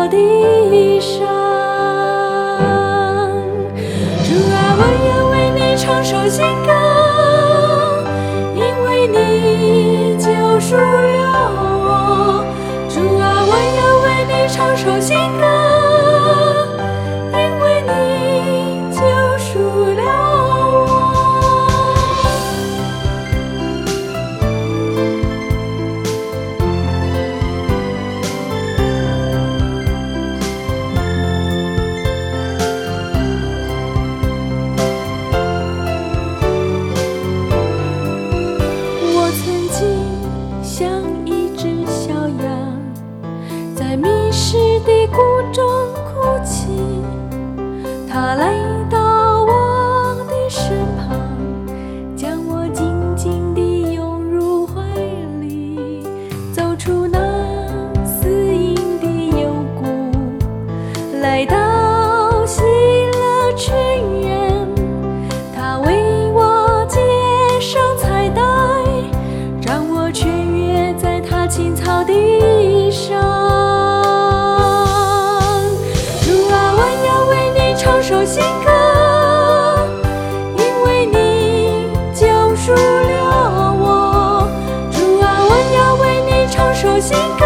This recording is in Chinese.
草地上。主啊，我要为你唱首新歌，因为你救赎了我。主啊，我要为你唱首新歌，因为你救赎了我。我曾经像一只小羊，在迷失的谷中哭泣，他来到我的身旁，将我紧紧地拥入怀里，走出那死荫的幽谷，来到喜乐泉源。他为我接上彩带，让我雀跃在他青草地上。主啊，我要为你唱首新歌，因为你救赎了我。主啊，我要为你唱首新歌。